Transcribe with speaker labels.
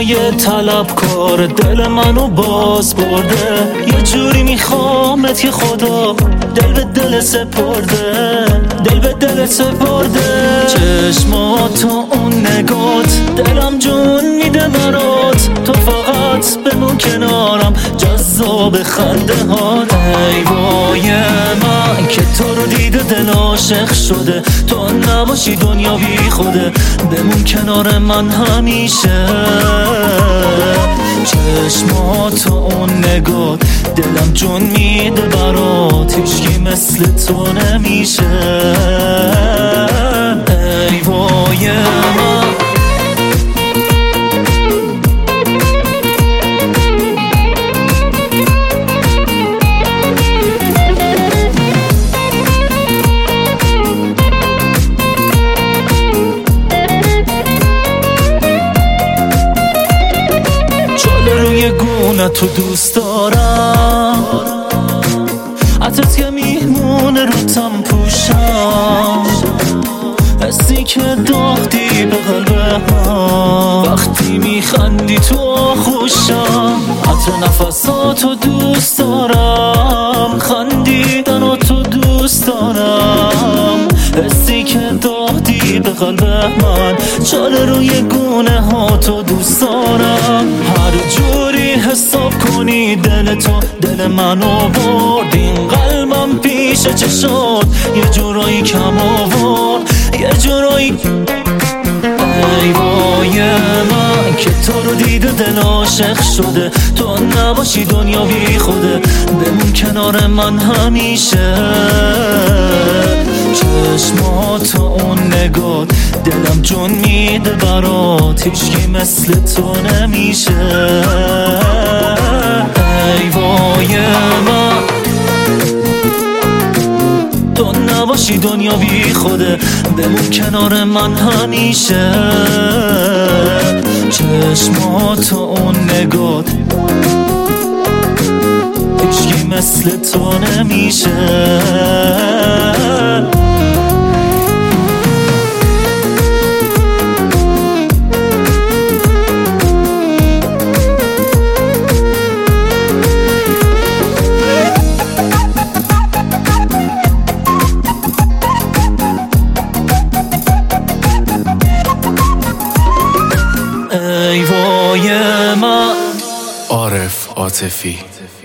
Speaker 1: یه طلبکار دل منو باز برده. یه جوری میخوامت که خدا دل به دل سپرده، دل به دل سپرده. چشمات و اون نگات دلم جون میده برات، تو فقط بمون کنارم جذاب خنده ها. ای وای من که تو رو دیده دل عاشق شده، تو نباشی دنیا بی خوده، بمون کنار من همیشه. چشمات و اون نگات دلم جون میده برات، هیچکی مثل تو نمیشه. ای وای من روی گونه تو دوست دارم، عطرت که میمونه رو تم پوشم، حسی که داختی به قلب من وقتی میخندی تو آغوشم. عطر نفساتو دوست دارم، خندیدن و تو دوست دارم، حسی که داختی به قلب من، چاله روی گونه ها تو دوست دارم. هر جوری حساب کنی دل تو دل منو برد، این قلبم پیش چشات یه جورایی کم آورد، یه جورایی. ای وای من که تو رو دیده دل عاشق شده، تو نباشی دنیا بی خوده، بمون کنار من همیشه. چشمات و اون نگات دلم جون میده برات، هیچکی مثل تو نمیشه. ای وای من تو نباشی دنیا بی خوده، بمون کنار من همیشه. چشمات و اون نگات هیچکی مثل تو نمیشه. ای وای من
Speaker 2: عارف عاطفی.